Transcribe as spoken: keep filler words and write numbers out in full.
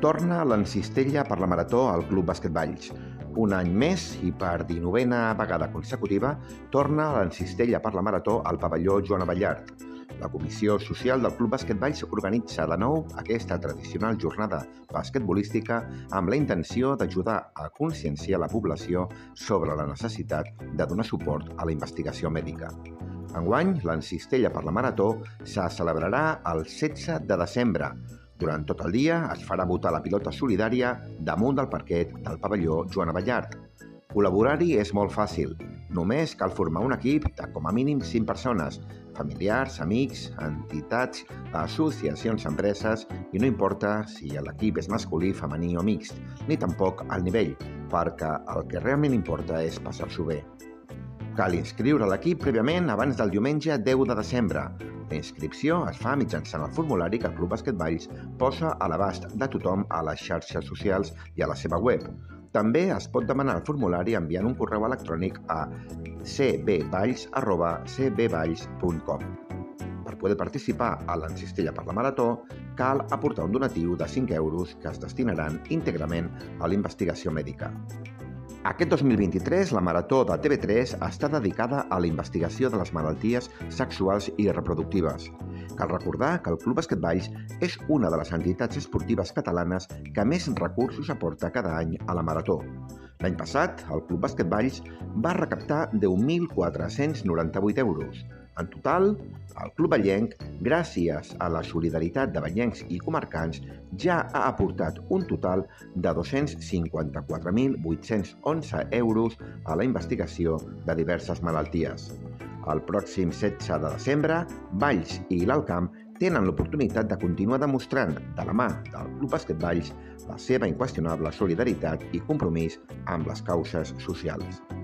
Torna l'encistella per la Marató al Club Bàsquet Valls. Un any més i per dinovena vegada consecutiva torna l'encistella per la Marató al pavelló Joan Abellart. La Comissió Social del Club Bàsquet Valls organitza de nou aquesta tradicional jornada basquetbolística amb la intenció d'ajudar a conscienciar la població sobre la necessitat de donar suport a la investigació mèdica. Enguany, l'encistella per la Marató se celebrarà el setze de desembre. Durant tot el dia es farà votar la pilota solidària damunt del parquet del pavelló Joan Abellart. Col·laborar-hi és molt fàcil. Només cal formar un equip de com a mínim cinc persones, familiars, amics, entitats, associacions, empreses, i no importa si l'equip és masculí, femení o mixt, ni tampoc el nivell, perquè el que realment importa és passar-s'ho bé. Cal inscriure l'equip prèviament abans del diumenge deu de desembre. La inscripció es fa mitjançant el formulari que el Club Bàsquet Valls posa a l'abast de tothom a les xarxes socials i a la seva web. També es pot demanar el formulari enviant un correu electrònic a c b valls arroba c b valls punt com. Per poder participar a l'encistella per la Marató, cal aportar un donatiu de cinc euros que es destinaran íntegrament a la investigació mèdica. Aquest dos mil vint-i-tres, la Marató de T V tres està dedicada a la investigació de les malalties sexuals i reproductives. Cal recordar que el Club Bàsquet Valls és una de les entitats esportives catalanes que més recursos aporta cada any a la Marató. L'any passat, el Club Bàsquet Valls va recaptar deu mil quatre-cents noranta-vuit euros. En total, el Club Vallenc, gràcies a la solidaritat de vallencs i comarcans, ja ha aportat un total de dos-cents cinquanta-quatre mil vuit-cents onze euros a la investigació de diverses malalties. El pròxim setze de desembre, Valls i l'Alt Camp tenen l'oportunitat de continuar demostrant, de la mà del Club Bàsquet Valls, la seva inqüestionable solidaritat i compromís amb les causes socials.